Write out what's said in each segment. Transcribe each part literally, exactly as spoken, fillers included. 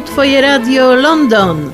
Twoje Radio London.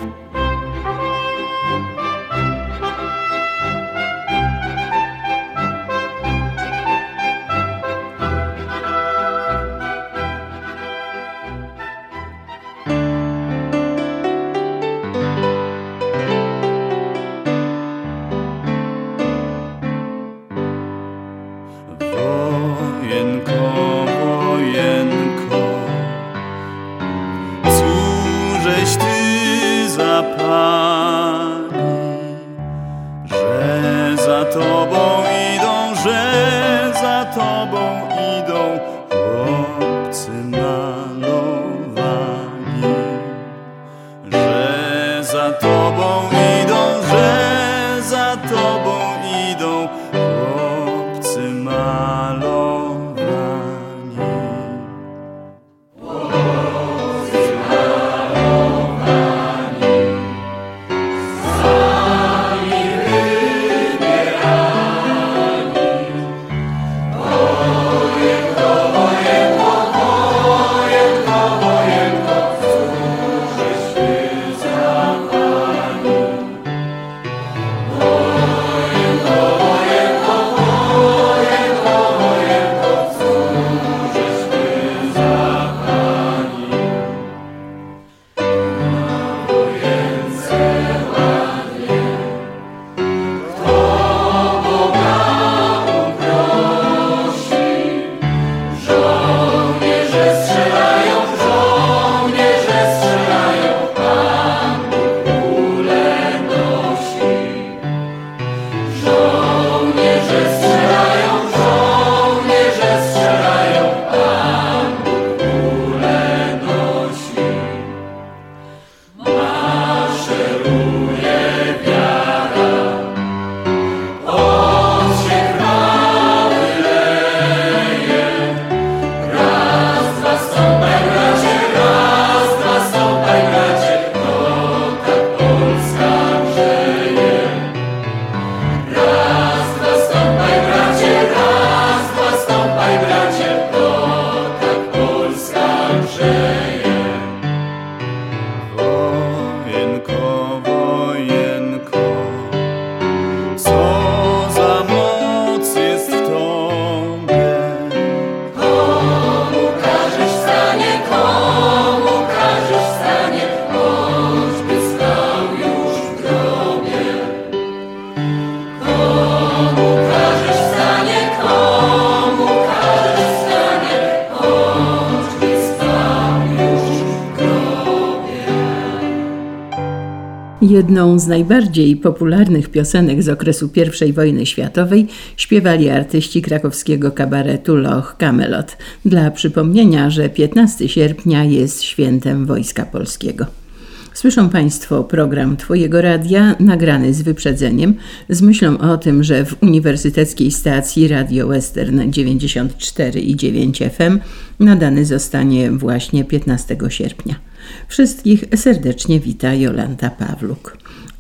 Jedną z najbardziej popularnych piosenek z okresu pierwszej wojny światowej śpiewali artyści krakowskiego kabaretu Loch Camelot. Dla przypomnienia, że piętnastego sierpnia jest świętem Wojska Polskiego. Słyszą Państwo program Twojego Radia, nagrany z wyprzedzeniem, z myślą o tym, że w uniwersyteckiej stacji Radio Western dziewięćdziesiąt cztery i dziewięć F M nadany zostanie właśnie piętnastego sierpnia. Wszystkich serdecznie wita Jolanta Pawluk.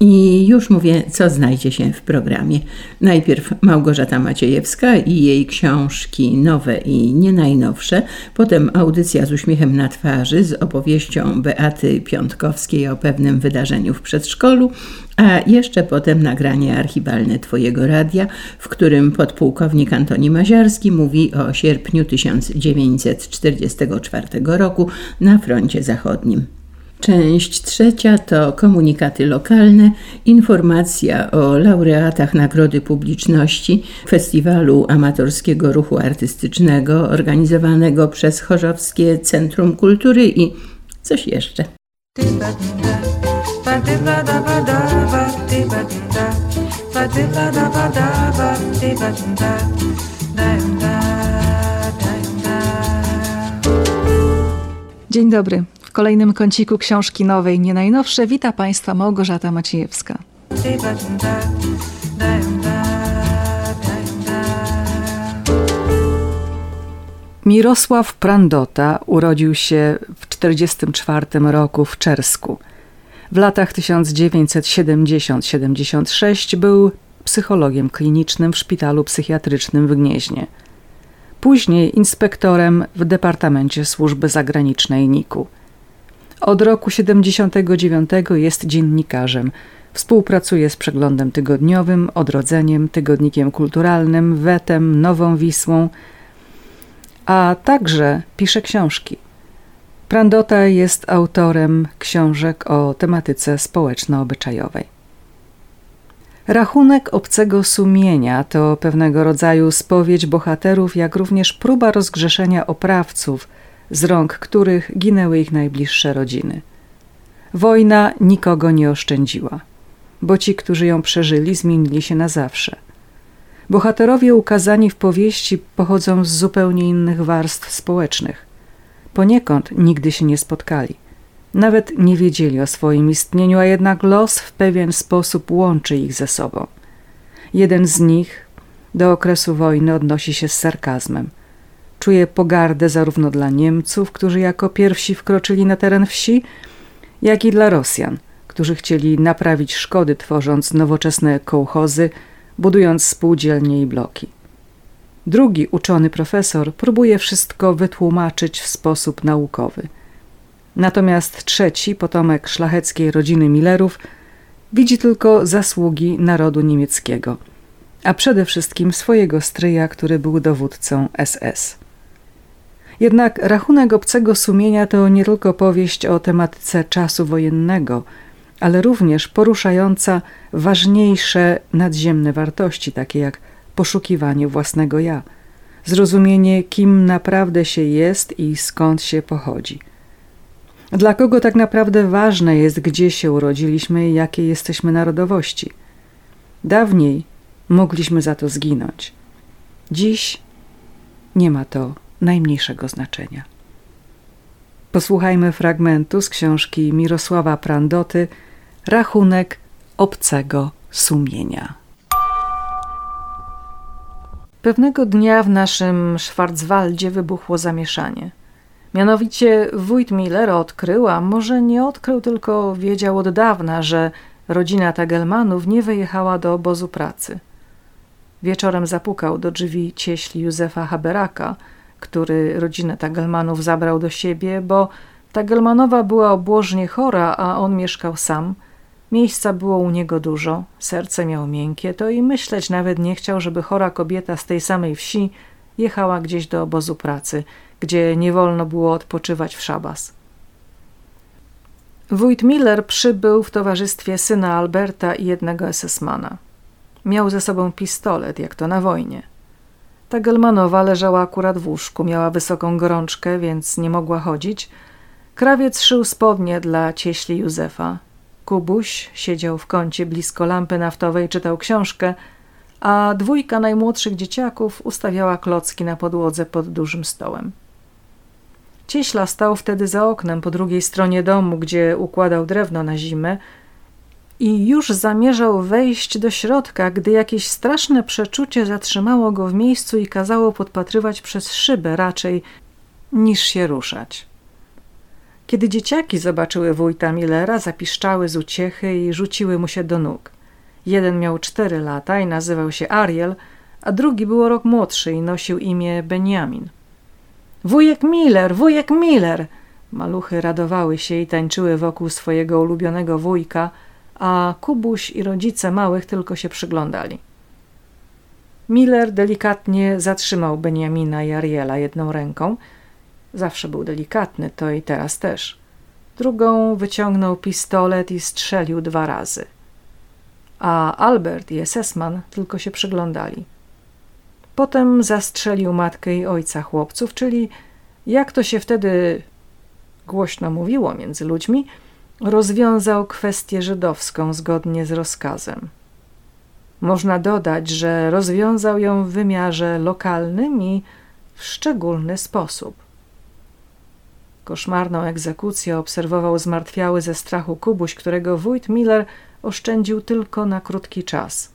I już mówię, co znajdzie się w programie. Najpierw Małgorzata Maciejewska i jej książki nowe i nie najnowsze, potem audycja z uśmiechem na twarzy z opowieścią Beaty Piątkowskiej o pewnym wydarzeniu w przedszkolu, a jeszcze potem nagranie archiwalne Twojego Radia, w którym podpułkownik Antoni Maziarski mówi o sierpniu tysiąc dziewięćset czterdziestego czwartego roku na froncie zachodnim. Część trzecia to komunikaty lokalne, informacja o laureatach Nagrody Publiczności Festiwalu Amatorskiego Ruchu Artystycznego organizowanego przez Chorzowskie Centrum Kultury i coś jeszcze. Dzień dobry. W kolejnym kąciku książki nowej, nie najnowsze, wita Państwa Małgorzata Maciejewska. Mirosław Prandota urodził się w czterdziestym czwartym roku w Czersku. W latach tysiąc dziewięćset siedemdziesiąt do siedemdziesiątego szóstego był psychologiem klinicznym w szpitalu psychiatrycznym w Gnieźnie. Później inspektorem w Departamencie Służby Zagranicznej N I K u. Od roku siedemdziesiątego dziewiątego jest dziennikarzem. Współpracuje z Przeglądem Tygodniowym, Odrodzeniem, Tygodnikiem Kulturalnym, Wetem, Nową Wisłą, a także pisze książki. Prandota jest autorem książek o tematyce społeczno-obyczajowej. Rachunek obcego sumienia to pewnego rodzaju spowiedź bohaterów, jak również próba rozgrzeszenia oprawców, z rąk których ginęły ich najbliższe rodziny. Wojna nikogo nie oszczędziła, bo ci, którzy ją przeżyli, zmienili się na zawsze. Bohaterowie ukazani w powieści pochodzą z zupełnie innych warstw społecznych. Poniekąd nigdy się nie spotkali. Nawet nie wiedzieli o swoim istnieniu, a jednak los w pewien sposób łączy ich ze sobą. Jeden z nich do okresu wojny odnosi się z sarkazmem. Czuje pogardę zarówno dla Niemców, którzy jako pierwsi wkroczyli na teren wsi, jak i dla Rosjan, którzy chcieli naprawić szkody, tworząc nowoczesne kołchozy, budując spółdzielnie i bloki. Drugi uczony profesor próbuje wszystko wytłumaczyć w sposób naukowy. Natomiast trzeci, potomek szlacheckiej rodziny Millerów, widzi tylko zasługi narodu niemieckiego, a przede wszystkim swojego stryja, który był dowódcą S S. Jednak Rachunek obcego sumienia to nie tylko powieść o tematyce czasu wojennego, ale również poruszająca ważniejsze nadziemne wartości, takie jak poszukiwanie własnego ja, zrozumienie, kim naprawdę się jest i skąd się pochodzi. Dla kogo tak naprawdę ważne jest, gdzie się urodziliśmy i jakiej jesteśmy narodowości. Dawniej mogliśmy za to zginąć. Dziś nie ma to najmniejszego znaczenia. Posłuchajmy fragmentu z książki Mirosława Prandoty Rachunek obcego sumienia. Pewnego dnia w naszym Schwarzwaldzie wybuchło zamieszanie. Mianowicie wójt Miller odkrył, a może nie odkrył, tylko wiedział od dawna, że rodzina Tagelmanów nie wyjechała do obozu pracy. Wieczorem zapukał do drzwi cieśli Józefa Haberaka, który rodzinę Tagelmanów zabrał do siebie, bo Tagelmanowa była obłożnie chora, a on mieszkał sam. Miejsca było u niego dużo, serce miał miękkie, to i myśleć nawet nie chciał, żeby chora kobieta z tej samej wsi jechała gdzieś do obozu pracy, gdzie nie wolno było odpoczywać w szabas. Wójt Miller przybył w towarzystwie syna Alberta i jednego esesmana. Miał ze sobą pistolet, jak to na wojnie. Tagelmanowa leżała akurat w łóżku, miała wysoką gorączkę, więc nie mogła chodzić. Krawiec szył spodnie dla cieśli Józefa. Kubuś siedział w kącie blisko lampy naftowej, czytał książkę, a dwójka najmłodszych dzieciaków ustawiała klocki na podłodze pod dużym stołem. Cieśla stał wtedy za oknem po drugiej stronie domu, gdzie układał drewno na zimę i już zamierzał wejść do środka, gdy jakieś straszne przeczucie zatrzymało go w miejscu i kazało podpatrywać przez szybę raczej niż się ruszać. Kiedy dzieciaki zobaczyły wójta Millera, zapiszczały z uciechy i rzuciły mu się do nóg. Jeden miał cztery lata i nazywał się Ariel, a drugi był o rok młodszy i nosił imię Benjamin. Wujek Miller, wujek Miller! Maluchy radowały się i tańczyły wokół swojego ulubionego wujka, a Kubuś i rodzice małych tylko się przyglądali. Miller delikatnie zatrzymał Benjamina i Ariela jedną ręką. Zawsze był delikatny, to i teraz też. Drugą wyciągnął pistolet i strzelił dwa razy. A Albert i esesman tylko się przyglądali. Potem zastrzelił matkę i ojca chłopców, czyli, jak to się wtedy głośno mówiło między ludźmi, rozwiązał kwestię żydowską zgodnie z rozkazem. Można dodać, że rozwiązał ją w wymiarze lokalnym i w szczególny sposób. Koszmarną egzekucję obserwował zmartwiały ze strachu Kubuś, którego wójt Miller oszczędził tylko na krótki czas.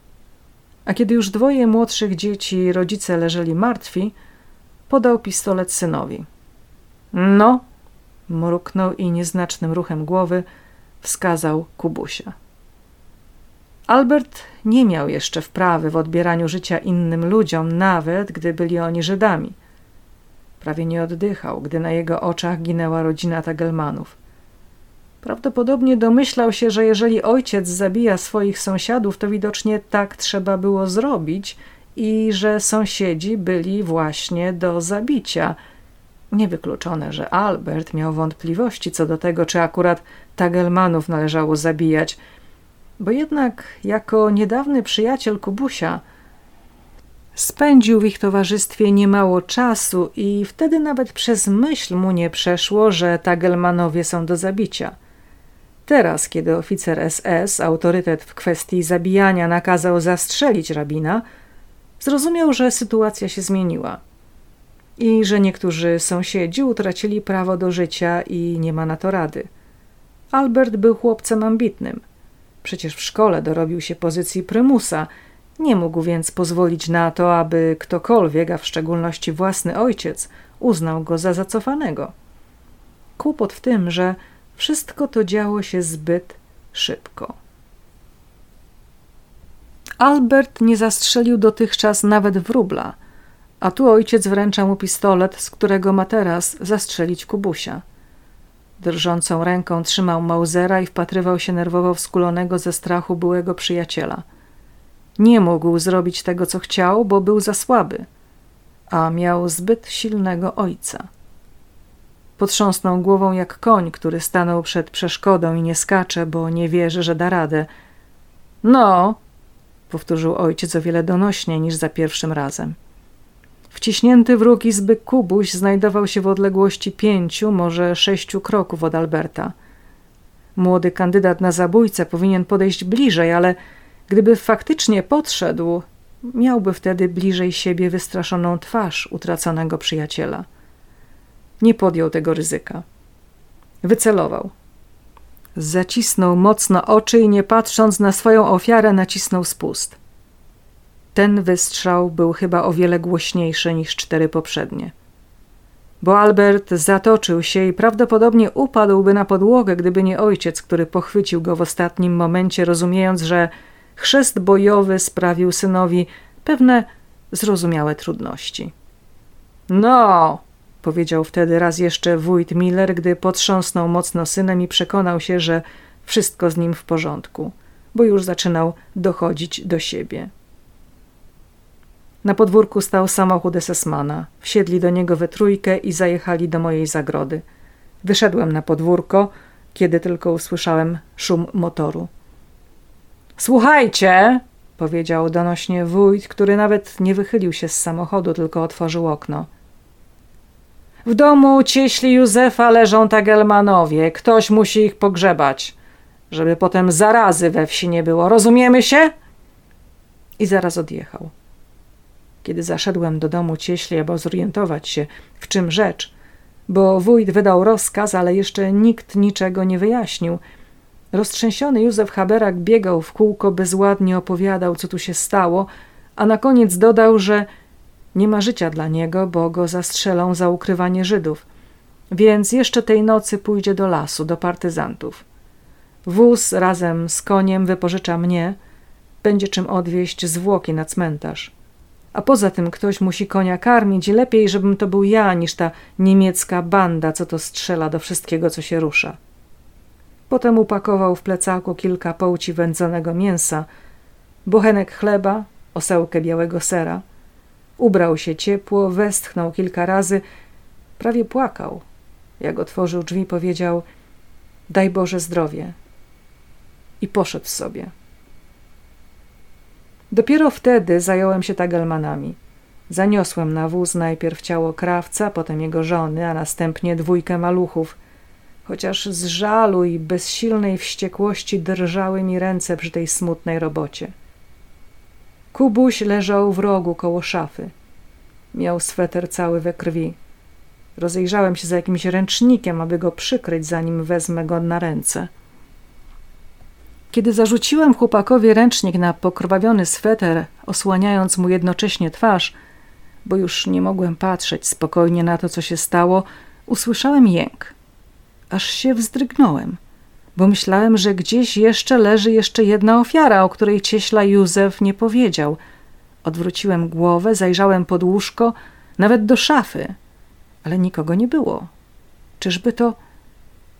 A kiedy już dwoje młodszych dzieci i rodzice leżeli martwi, podał pistolet synowi. No, mruknął i nieznacznym ruchem głowy wskazał Kubusia. Albert nie miał jeszcze wprawy w odbieraniu życia innym ludziom, nawet gdy byli oni Żydami. Prawie nie oddychał, gdy na jego oczach ginęła rodzina Tagelmanów. Prawdopodobnie domyślał się, że jeżeli ojciec zabija swoich sąsiadów, to widocznie tak trzeba było zrobić i że sąsiedzi byli właśnie do zabicia. Niewykluczone, że Albert miał wątpliwości co do tego, czy akurat Tagelmanów należało zabijać, bo jednak jako niedawny przyjaciel Kubusia spędził w ich towarzystwie niemało czasu i wtedy nawet przez myśl mu nie przeszło, że Tagelmanowie są do zabicia. Teraz, kiedy oficer S S, autorytet w kwestii zabijania, nakazał zastrzelić rabina, zrozumiał, że sytuacja się zmieniła i że niektórzy sąsiedzi utracili prawo do życia i nie ma na to rady. Albert był chłopcem ambitnym. Przecież w szkole dorobił się pozycji prymusa, nie mógł więc pozwolić na to, aby ktokolwiek, a w szczególności własny ojciec, uznał go za zacofanego. Kłopot w tym, że wszystko to działo się zbyt szybko. Albert nie zastrzelił dotychczas nawet wróbla, a tu ojciec wręcza mu pistolet, z którego ma teraz zastrzelić Kubusia. Drżącą ręką trzymał Mausera i wpatrywał się nerwowo w skulonego ze strachu byłego przyjaciela. Nie mógł zrobić tego, co chciał, bo był za słaby, a miał zbyt silnego ojca. Potrząsnął głową jak koń, który stanął przed przeszkodą i nie skacze, bo nie wierzy, że da radę. No, powtórzył ojciec o wiele donośniej niż za pierwszym razem. Wciśnięty w róg izby Kubuś znajdował się w odległości pięciu, może sześciu kroków od Alberta. Młody kandydat na zabójcę powinien podejść bliżej, ale gdyby faktycznie podszedł, miałby wtedy bliżej siebie wystraszoną twarz utraconego przyjaciela. Nie podjął tego ryzyka. Wycelował. Zacisnął mocno oczy i nie patrząc na swoją ofiarę nacisnął spust. Ten wystrzał był chyba o wiele głośniejszy niż cztery poprzednie. Bo Albert zatoczył się i prawdopodobnie upadłby na podłogę, gdyby nie ojciec, który pochwycił go w ostatnim momencie, rozumiejąc, że chrzest bojowy sprawił synowi pewne zrozumiałe trudności. No, powiedział wtedy raz jeszcze wójt Miller, gdy potrząsnął mocno synem i przekonał się, że wszystko z nim w porządku, bo już zaczynał dochodzić do siebie. Na podwórku stał samochód es esmana. Wsiedli do niego we trójkę i zajechali do mojej zagrody. Wyszedłem na podwórko, kiedy tylko usłyszałem szum motoru. Słuchajcie, powiedział donośnie wójt, który nawet nie wychylił się z samochodu, tylko otworzył okno. W domu cieśli Józefa leżą Tagelmanowie. Ktoś musi ich pogrzebać, żeby potem zarazy we wsi nie było. Rozumiemy się? I zaraz odjechał. Kiedy zaszedłem do domu cieśli, aby zorientować się, w czym rzecz, bo wójt wydał rozkaz, ale jeszcze nikt niczego nie wyjaśnił. Roztrzęsiony Józef Haberak biegał w kółko, bezładnie opowiadał, co tu się stało, a na koniec dodał, że nie ma życia dla niego, bo go zastrzelą za ukrywanie Żydów, więc jeszcze tej nocy pójdzie do lasu, do partyzantów. Wóz razem z koniem wypożycza mnie, będzie czym odwieźć zwłoki na cmentarz. A poza tym ktoś musi konia karmić i lepiej, żebym to był ja, niż ta niemiecka banda, co to strzela do wszystkiego, co się rusza. Potem upakował w plecaku kilka połci wędzonego mięsa, bochenek chleba, osełkę białego sera. Ubrał się ciepło, westchnął kilka razy, prawie płakał. Jak otworzył drzwi, powiedział: daj Boże zdrowie. I poszedł sobie. Dopiero wtedy zająłem się Tagelmanami. Zaniosłem na wóz najpierw ciało krawca, potem jego żony, a następnie dwójkę maluchów. Chociaż z żalu i bezsilnej wściekłości drżały mi ręce przy tej smutnej robocie. Kubuś leżał w rogu koło szafy. Miał sweter cały we krwi. Rozejrzałem się za jakimś ręcznikiem, aby go przykryć, zanim wezmę go na ręce. Kiedy zarzuciłem chłopakowi ręcznik na pokrwawiony sweter, osłaniając mu jednocześnie twarz, bo już nie mogłem patrzeć spokojnie na to, co się stało, usłyszałem jęk. Aż się wzdrygnąłem, bo myślałem, że gdzieś jeszcze leży jeszcze jedna ofiara, o której cieśla Józef nie powiedział. Odwróciłem głowę, zajrzałem pod łóżko, nawet do szafy, ale nikogo nie było. Czyżby to...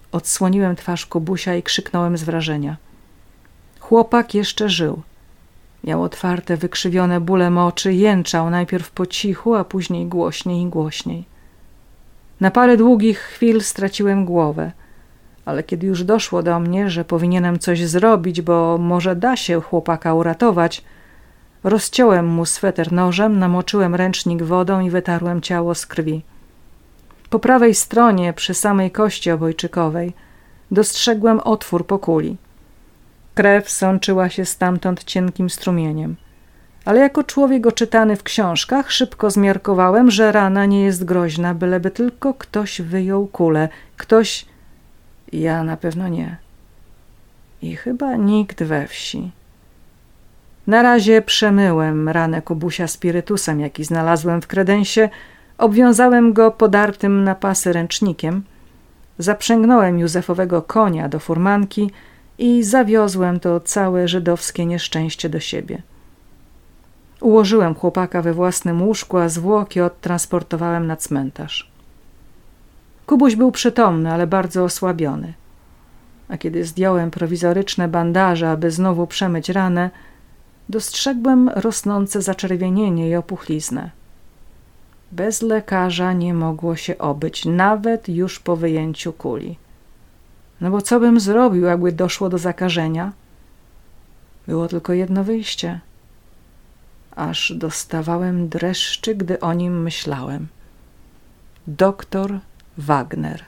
Odsłoniłem twarz Kubusia i krzyknąłem z wrażenia. Chłopak jeszcze żył. Miał otwarte, wykrzywione bólem oczy, jęczał najpierw po cichu, a później głośniej i głośniej. Na parę długich chwil straciłem głowę, ale kiedy już doszło do mnie, że powinienem coś zrobić, bo może da się chłopaka uratować, rozciąłem mu sweter nożem, namoczyłem ręcznik wodą i wytarłem ciało z krwi. Po prawej stronie, przy samej kości obojczykowej, dostrzegłem otwór po kuli. Krew sączyła się stamtąd cienkim strumieniem. Ale jako człowiek oczytany w książkach szybko zmiarkowałem, że rana nie jest groźna, byleby tylko ktoś wyjął kulę. Ktoś... Ja na pewno nie. I chyba nikt we wsi. Na razie przemyłem ranę Kubusia spirytusem, jaki znalazłem w kredensie, obwiązałem go podartym na pasy ręcznikiem, zaprzęgnąłem Józefowego konia do furmanki i zawiozłem to całe żydowskie nieszczęście do siebie. Ułożyłem chłopaka we własnym łóżku, a zwłoki odtransportowałem na cmentarz. Kubuś był przytomny, ale bardzo osłabiony. A kiedy zdjąłem prowizoryczne bandaże, aby znowu przemyć ranę, dostrzegłem rosnące zaczerwienienie i opuchliznę. Bez lekarza nie mogło się obyć, nawet już po wyjęciu kuli. No bo co bym zrobił, jakby doszło do zakażenia? Było tylko jedno wyjście. Aż dostawałem dreszczy, gdy o nim myślałem. Doktor Wagner.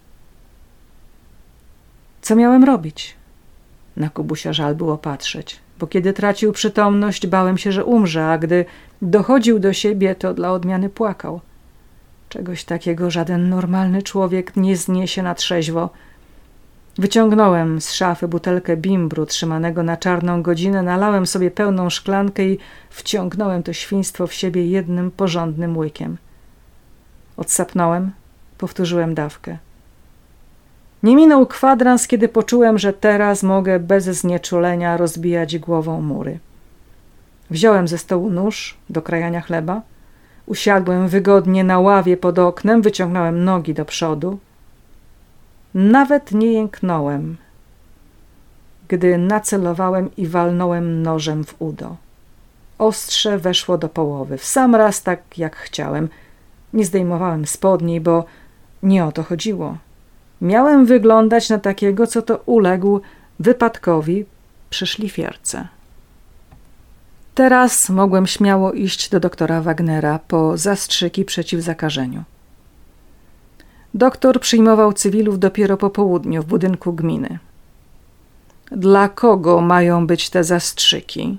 Co miałem robić? Na Kubusia żal było patrzeć, bo kiedy tracił przytomność, bałem się, że umrze, a gdy dochodził do siebie, to dla odmiany płakał. Czegoś takiego żaden normalny człowiek nie zniesie na trzeźwo. Wyciągnąłem z szafy butelkę bimbru trzymanego na czarną godzinę, nalałem sobie pełną szklankę i wciągnąłem to świństwo w siebie jednym porządnym łykiem. Odsapnąłem, powtórzyłem dawkę. Nie minął kwadrans, kiedy poczułem, że teraz mogę bez znieczulenia rozbijać głową mury. Wziąłem ze stołu nóż do krajania chleba, usiadłem wygodnie na ławie pod oknem, wyciągnąłem nogi do przodu. Nawet nie jęknąłem, gdy nacelowałem i walnąłem nożem w udo. Ostrze weszło do połowy, w sam raz tak jak chciałem. Nie zdejmowałem spodni, bo nie o to chodziło. Miałem wyglądać na takiego, co to uległ wypadkowi przy szlifierce. Teraz mogłem śmiało iść do doktora Wagnera po zastrzyki przeciw zakażeniu. Doktor przyjmował cywilów dopiero po południu w budynku gminy. Dla kogo mają być te zastrzyki?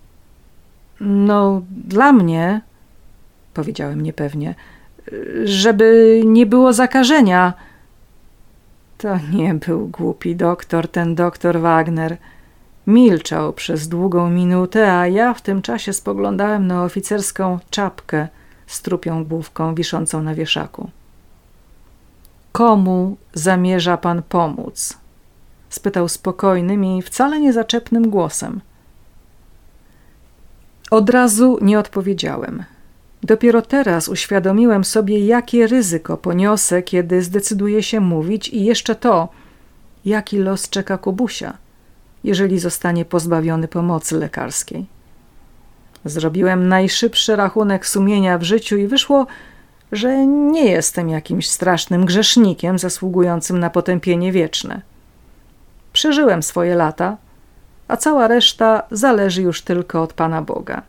No, dla mnie, powiedziałem niepewnie, żeby nie było zakażenia. To nie był głupi doktor, ten doktor Wagner. Milczał przez długą minutę, a ja w tym czasie spoglądałem na oficerską czapkę z trupią główką wiszącą na wieszaku. Komu zamierza pan pomóc? Spytał spokojnym i wcale niezaczepnym głosem. Od razu nie odpowiedziałem. Dopiero teraz uświadomiłem sobie, jakie ryzyko poniosę, kiedy zdecyduję się mówić i jeszcze to, jaki los czeka Kubusia, jeżeli zostanie pozbawiony pomocy lekarskiej. Zrobiłem najszybszy rachunek sumienia w życiu i wyszło, że nie jestem jakimś strasznym grzesznikiem zasługującym na potępienie wieczne. Przeżyłem swoje lata, a cała reszta zależy już tylko od Pana Boga.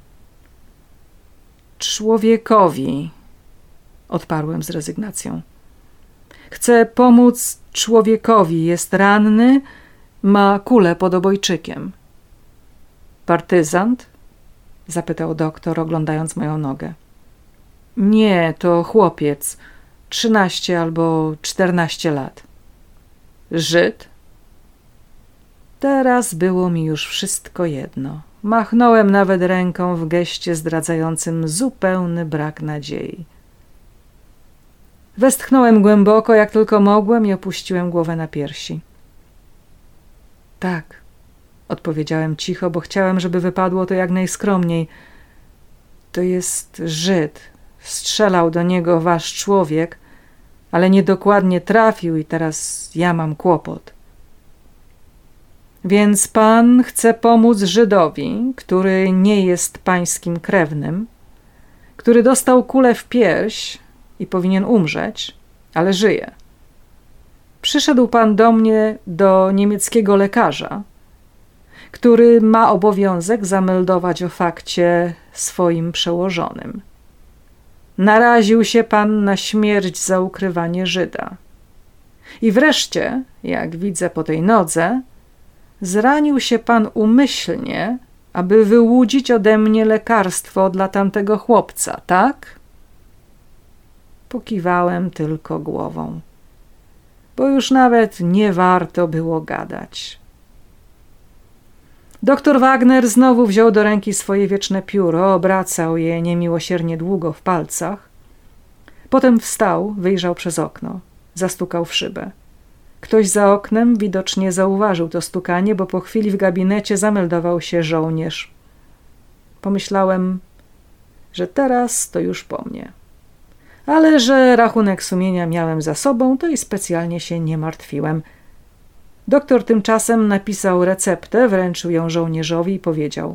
Człowiekowi, odparłem z rezygnacją. Chcę pomóc człowiekowi, jest ranny, ma kulę pod obojczykiem. Partyzant? Zapytał doktor, oglądając moją nogę. Nie, to chłopiec, trzynaście albo czternaście lat. Żyd? Teraz było mi już wszystko jedno. Machnąłem nawet ręką w geście zdradzającym zupełny brak nadziei. Westchnąłem głęboko, jak tylko mogłem i opuściłem głowę na piersi. Tak, odpowiedziałem cicho, bo chciałem, żeby wypadło to jak najskromniej. To jest Żyd. Strzelał do niego wasz człowiek, ale niedokładnie trafił i teraz ja mam kłopot. Więc pan chce pomóc Żydowi, który nie jest pańskim krewnym, który dostał kulę w pierś i powinien umrzeć, ale żyje. Przyszedł pan do mnie, do niemieckiego lekarza, który ma obowiązek zameldować o fakcie swoim przełożonym. Naraził się pan na śmierć za ukrywanie Żyda. I wreszcie, jak widzę po tej nodze, zranił się pan umyślnie, aby wyłudzić ode mnie lekarstwo dla tamtego chłopca, tak? Pokiwałem tylko głową, bo już nawet nie warto było gadać. Doktor Wagner znowu wziął do ręki swoje wieczne pióro, obracał je niemiłosiernie długo w palcach. Potem wstał, wyjrzał przez okno, zastukał w szybę. Ktoś za oknem widocznie zauważył to stukanie, bo po chwili w gabinecie zameldował się żołnierz. Pomyślałem, że teraz to już po mnie. Ale że rachunek sumienia miałem za sobą, to i specjalnie się nie martwiłem. Doktor tymczasem napisał receptę, wręczył ją żołnierzowi i powiedział: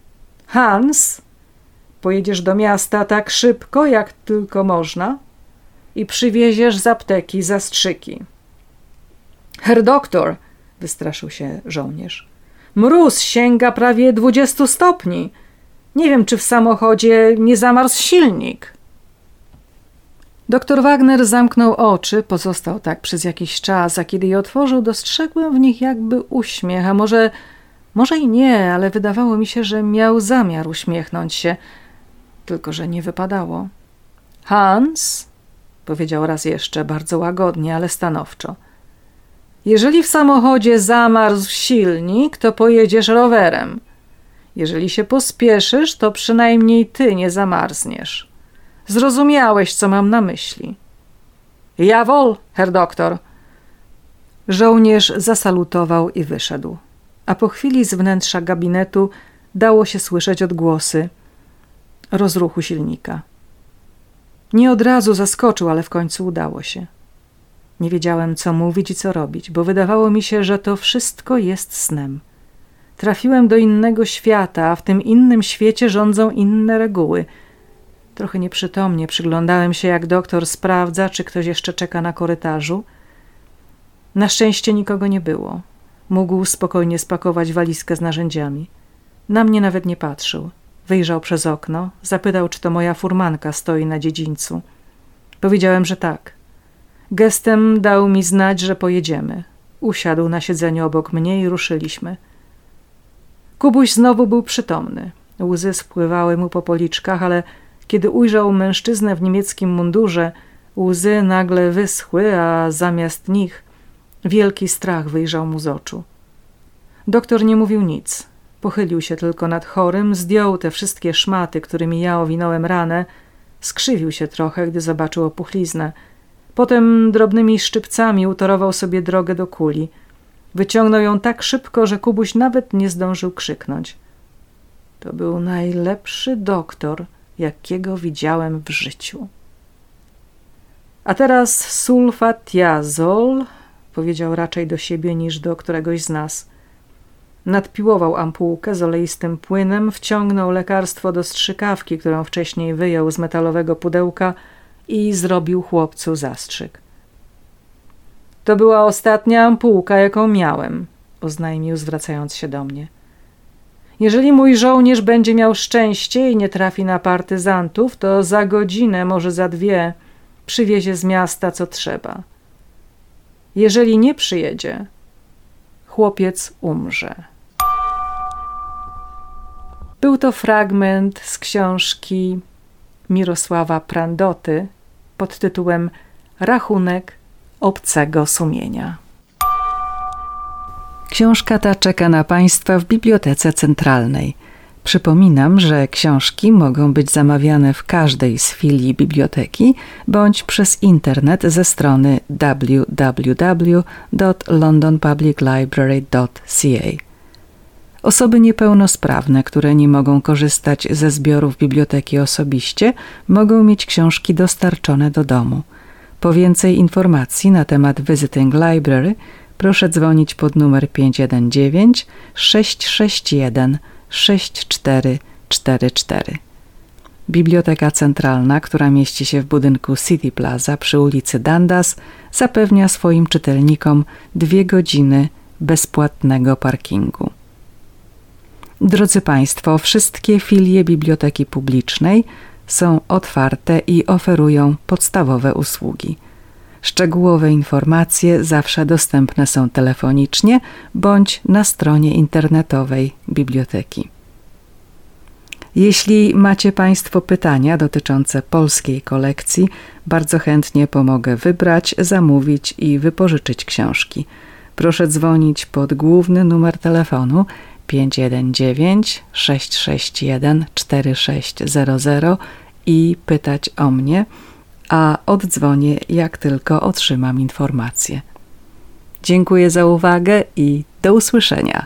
Hans, pojedziesz do miasta tak szybko, jak tylko można i przywieziesz z apteki zastrzyki. Herr doktor, wystraszył się żołnierz, mróz sięga prawie dwudziestu stopni. Nie wiem, czy w samochodzie nie zamarzł silnik. Doktor Wagner zamknął oczy, pozostał tak przez jakiś czas, a kiedy je otworzył, dostrzegłem w nich jakby uśmiech, a może, może i nie, ale wydawało mi się, że miał zamiar uśmiechnąć się, tylko że nie wypadało. Hans, powiedział raz jeszcze, bardzo łagodnie, ale stanowczo. Jeżeli w samochodzie zamarzł silnik, to pojedziesz rowerem. Jeżeli się pospieszysz, to przynajmniej ty nie zamarzniesz. Zrozumiałeś, co mam na myśli. Jawohl, herr doktor. Żołnierz zasalutował i wyszedł, a po chwili z wnętrza gabinetu dało się słyszeć odgłosy rozruchu silnika. Nie od razu zaskoczył, ale w końcu udało się. Nie wiedziałem, co mówić i co robić, bo wydawało mi się, że to wszystko jest snem. Trafiłem do innego świata, a w tym innym świecie rządzą inne reguły. Trochę nieprzytomnie przyglądałem się, jak doktor sprawdza, czy ktoś jeszcze czeka na korytarzu. Na szczęście nikogo nie było. Mógł spokojnie spakować walizkę z narzędziami. Na mnie nawet nie patrzył. Wyjrzał przez okno, zapytał, czy to moja furmanka stoi na dziedzińcu. Powiedziałem, że tak. Gestem dał mi znać, że pojedziemy. Usiadł na siedzeniu obok mnie i ruszyliśmy. Kubuś znowu był przytomny. Łzy spływały mu po policzkach, ale kiedy ujrzał mężczyznę w niemieckim mundurze, łzy nagle wyschły, a zamiast nich wielki strach wyjrzał mu z oczu. Doktor nie mówił nic. Pochylił się tylko nad chorym, zdjął te wszystkie szmaty, którymi ja owinąłem ranę, skrzywił się trochę, gdy zobaczył opuchliznę. Potem drobnymi szczypcami utorował sobie drogę do kuli. Wyciągnął ją tak szybko, że Kubuś nawet nie zdążył krzyknąć. To był najlepszy doktor, jakiego widziałem w życiu. A teraz sulfatiazol, powiedział raczej do siebie niż do któregoś z nas. Nadpiłował ampułkę z oleistym płynem, wciągnął lekarstwo do strzykawki, którą wcześniej wyjął z metalowego pudełka i zrobił chłopcu zastrzyk. To była ostatnia ampułka, jaką miałem, oznajmił, zwracając się do mnie. Jeżeli mój żołnierz będzie miał szczęście i nie trafi na partyzantów, to za godzinę, może za dwie, przywiezie z miasta, co trzeba. Jeżeli nie przyjedzie, chłopiec umrze. Był to fragment z książki Mirosława Prandoty pod tytułem Rachunek obcego sumienia. Książka ta czeka na Państwa w Bibliotece Centralnej. Przypominam, że książki mogą być zamawiane w każdej z filii biblioteki bądź przez internet ze strony w w w kropka london public library kropka c a. Osoby niepełnosprawne, które nie mogą korzystać ze zbiorów biblioteki osobiście, mogą mieć książki dostarczone do domu. Po więcej informacji na temat Visiting Library proszę dzwonić pod numer pięć jeden dziewięć sześć sześć jeden sześć cztery cztery cztery. Biblioteka Centralna, która mieści się w budynku City Plaza przy ulicy Dundas, zapewnia swoim czytelnikom dwie godziny bezpłatnego parkingu. Drodzy Państwo, wszystkie filie Biblioteki Publicznej są otwarte i oferują podstawowe usługi. Szczegółowe informacje zawsze dostępne są telefonicznie bądź na stronie internetowej biblioteki. Jeśli macie Państwo pytania dotyczące polskiej kolekcji, bardzo chętnie pomogę wybrać, zamówić i wypożyczyć książki. Proszę dzwonić pod główny numer telefonu pięć jeden dziewięć sześć sześć jeden cztery sześć zero zero i pytać o mnie, a oddzwonię, jak tylko otrzymam informację. Dziękuję za uwagę i do usłyszenia.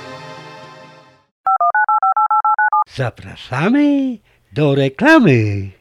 Zapraszamy do reklamy.